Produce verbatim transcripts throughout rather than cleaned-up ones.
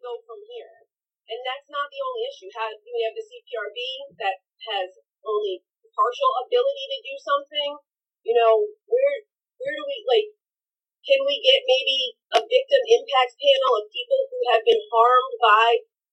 go from here? And that's not the only issue. How, we have the C P R B that has only partial ability to do something. You know, where where do we, like, can we get maybe a victim impact panel of people who have been harmed by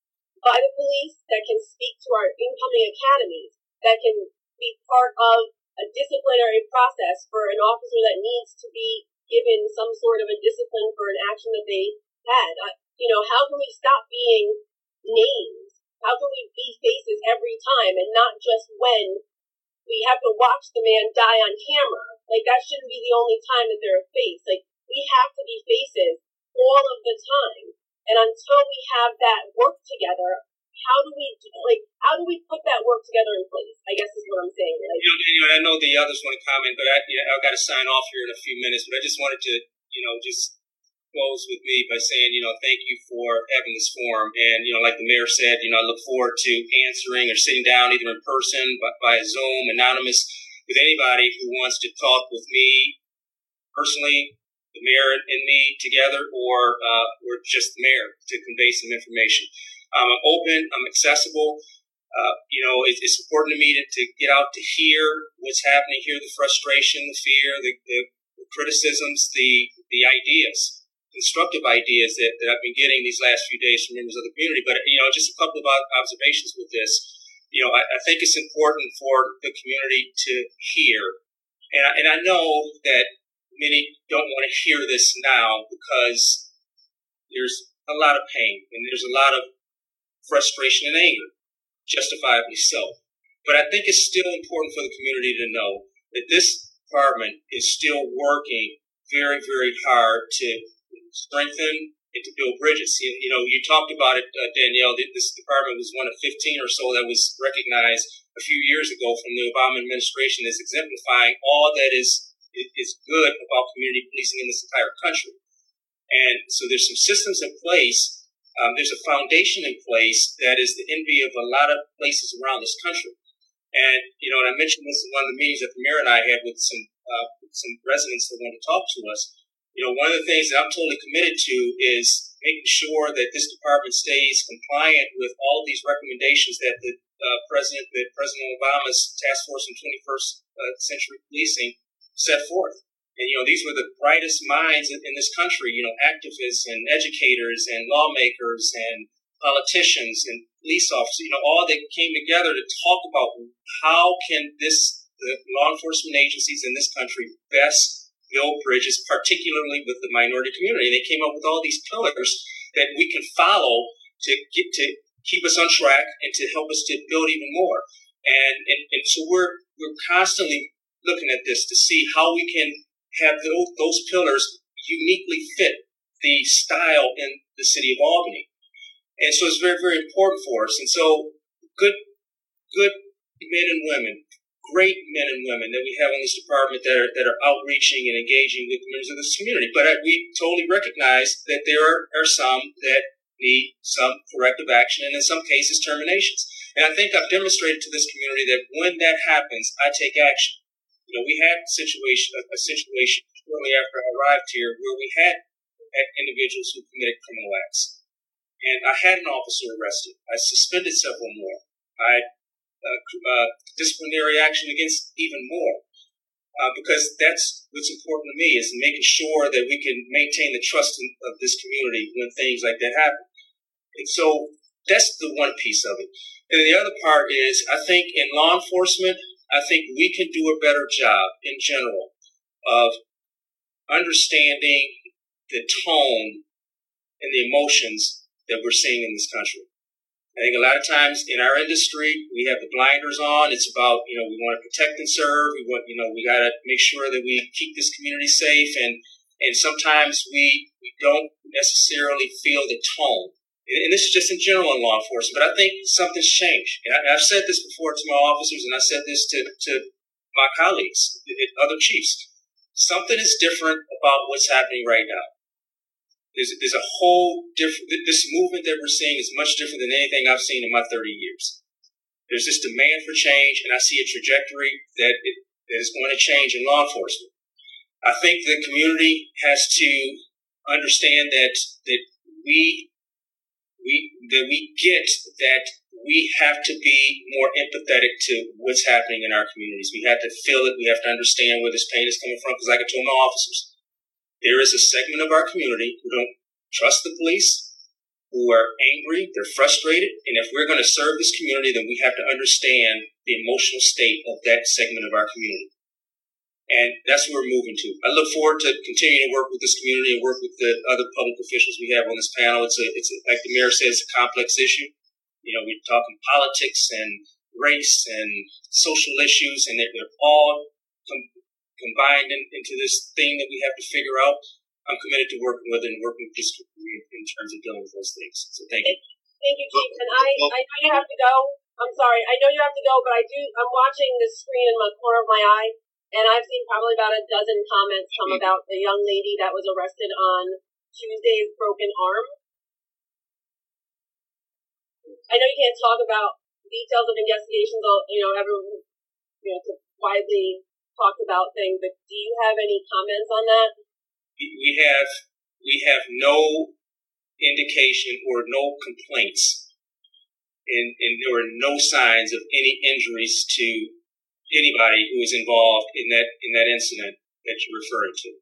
by the police that can speak to our incoming academies, that can be part of a disciplinary process for an officer that needs to be given some sort of a discipline for an action that they had? Uh, you know, how can we stop being names? How can we be faces every time and not just when we have to watch the man die on camera? Like, that shouldn't be the only time that they're a face. Like, we have to be faces all of the time. And until we have that work together, how do we like? How do we put that work together in place? I guess is what I'm saying. Like, you know, Daniel, I know the others want to comment, but I, you know, I've got to sign off here in a few minutes. But I just wanted to, you know, just close with me by saying, you know, thank you for having this forum. And, you know, like the mayor said, you know, I look forward to answering or sitting down either in person, by, by Zoom, anonymous, with anybody who wants to talk with me personally, the mayor and me together, or uh, or just the mayor to convey some information. Um, I'm open, I'm accessible. Uh, you know, it, it's important to me to, to get out to hear what's happening, hear the frustration, the fear, the, the, the criticisms, the the ideas, constructive ideas that, that I've been getting these last few days from members of the community. But, you know, just a couple of observations with this. You know, I, I think it's important for the community to hear. And I, and I know that many don't want to hear this now because there's a lot of pain and there's a lot of frustration and anger, justifiably so. But I think it's still important for the community to know that this department is still working very, very hard to strengthen and to build bridges. You, you know, you talked about it, uh, Danielle, that this department was one of fifteen or so that was recognized a few years ago from the Obama administration as exemplifying all that is is good about community policing in this entire country. And so there's some systems in place. Um, there's a foundation in place that is the envy of a lot of places around this country. And, you know, and I mentioned this in one of the meetings that the mayor and I had with some uh, with some residents that wanted to talk to us. You know, one of the things that I'm totally committed to is making sure that this department stays compliant with all of these recommendations that the uh, president, that President Obama's Task Force on twenty-first uh, Century Policing set forth. And, you know, these were the brightest minds in, in this country, you know, activists and educators and lawmakers and politicians and police officers, you know, all that came together to talk about how can this, the law enforcement agencies in this country best build bridges, particularly with the minority community. And they came up with all these pillars that we can follow to get to keep us on track and to help us to build even more. And, and, and so we're, we're constantly looking at this to see how we can have those, those pillars uniquely fit the style in the city of Albany. And so it's very, very important for us. And so good, good men and women, great men and women that we have in this department that are, that are outreaching and engaging with members of this community. But we totally recognize that there are, are some that need some corrective action and in some cases terminations. And I think I've demonstrated to this community that when that happens, I take action. You know, we had a situation, a, a situation shortly after I arrived here where we had, had individuals who committed criminal acts. And I had an officer arrested. I suspended several more. I uh, uh, disciplinary action against even more. Uh, because that's what's important to me, is making sure that we can maintain the trust in, of this community when things like that happen. And so that's the one piece of it. And the other part is, I think in law enforcement, I think we can do a better job in general of understanding the tone and the emotions that we're seeing in this country. I think a lot of times in our industry, we have the blinders on. It's about, you know, we want to protect and serve. We want, you know, we got to make sure that we keep this community safe. And, and sometimes we, we don't necessarily feel the tone. And this is just in general in law enforcement, but I think something's changed. And I, I've said this before to my officers, and I said this to, to my colleagues, other chiefs. Something is different about what's happening right now. There's, there's a whole different, this movement that we're seeing is much different than anything I've seen in my thirty years. There's this demand for change, and I see a trajectory that, it, that is going to change in law enforcement. I think the community has to understand that, that we we that we get that we have to be more empathetic to what's happening in our communities. We have to feel it. We have to understand where this pain is coming from. Because like I told my officers, there is a segment of our community who don't trust the police, who are angry, they're frustrated, and if we're going to serve this community, then we have to understand the emotional state of that segment of our community. And that's where we're moving to. I look forward to continuing to work with this community and work with the other public officials we have on this panel. It's a, it's a, like the mayor says, it's a complex issue. You know, we're talking politics and race and social issues, and they're, they're all com- combined in, into this thing that we have to figure out. I'm committed to working with and working with this community in terms of dealing with those things. So thank you. Thank you, Chief. And I, I know you have to go. I'm sorry. I know you have to go, but I do. I'm watching this screen in the corner of my eye, and I've seen probably about a dozen comments come about the young lady that was arrested on Tuesday's broken arm. I know you can't talk about details of investigations. You know, everyone, you know, to widely talk about things. But do you have any comments on that? We have we have no indication or no complaints, and, and there are no signs of any injuries to anybody who is involved in that in that incident that you're referring to.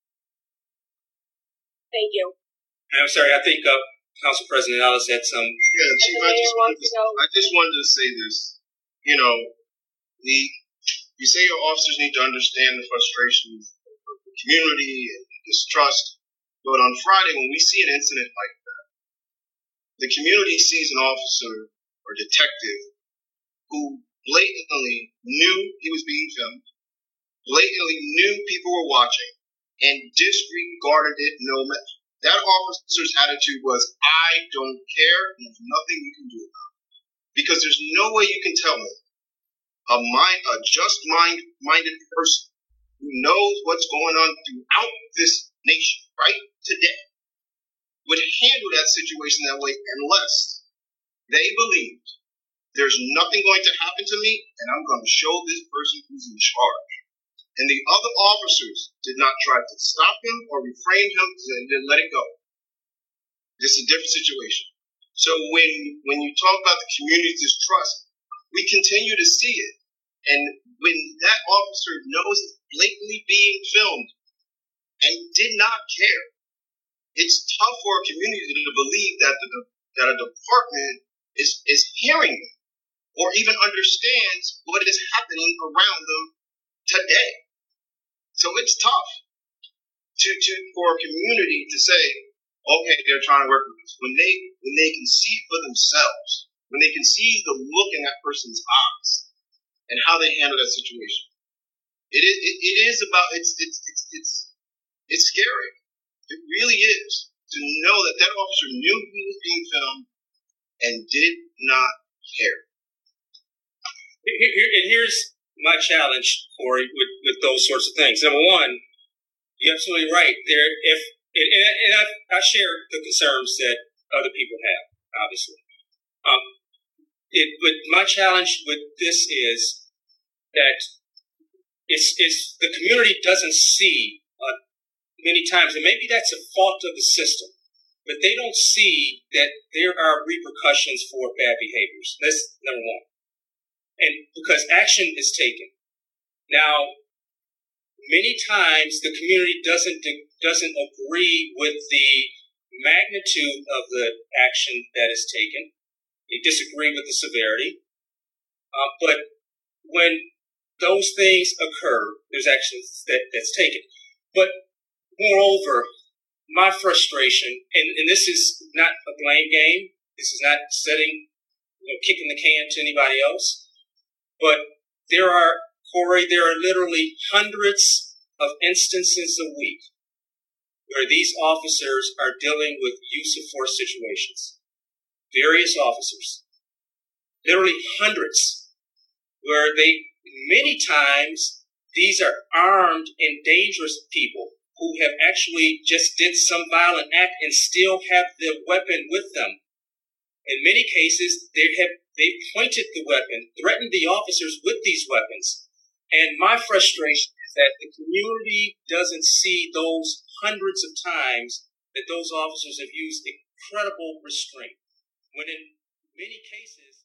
Thank you. And I'm sorry. I think uh, Council President Ellis had some. Yeah, Chief. I just wanted to, I just wanted to say this. You know, the you say your officers need to understand the frustrations of the community and distrust, but on Friday when we see an incident like that, the community sees an officer or detective who blatantly knew he was being filmed, blatantly knew people were watching, and disregarded it no matter. That officer's attitude was, I don't care, and there's nothing you can do about it. Because there's no way you can tell me a mind, a just mind minded person who knows what's going on throughout this nation right today would handle that situation that way unless they believed there's nothing going to happen to me and I'm going to show this person who's in charge. And the other officers did not try to stop him or refrain him and then let it go. This is a different situation. So when when you talk about the community's distrust, we continue to see it. And when that officer knows it's blatantly being filmed and did not care, it's tough for a community to believe that the that a department is, is hearing them or even understands what is happening around them today. So it's tough to, to for a community to say, okay, they're trying to work with us. When they when they can see for themselves, when they can see the look in that person's eyes and how they handle that situation. It is it, it is about it's it's it's it's it's scary. It really is to know that that officer knew he was being filmed and did not care. Here, here, and here's my challenge, Corey, with, with those sorts of things. Number one, you're absolutely right. There, if and, and I, I share the concerns that other people have, obviously. Um, it, but my challenge with this is that it's, it's the community doesn't see uh, many times, and maybe that's a fault of the system, but they don't see that there are repercussions for bad behaviors. That's number one. And because action is taken. Now, many times the community doesn't doesn't agree with the magnitude of the action that is taken. They disagree with the severity. Uh, but when those things occur, there's action that, that's taken. But moreover, my frustration, and, and this is not a blame game. This is not setting, you know, kicking the can to anybody else. But there are, Corey, there are literally hundreds of instances a week where these officers are dealing with use of force situations. Various officers. Literally hundreds. Where they, many times, these are armed and dangerous people who have actually just did some violent act and still have the weapon with them. In many cases, they have they pointed the weapon, threatened the officers with these weapons. And my frustration is that the community doesn't see those hundreds of times that those officers have used incredible restraint. when in many cases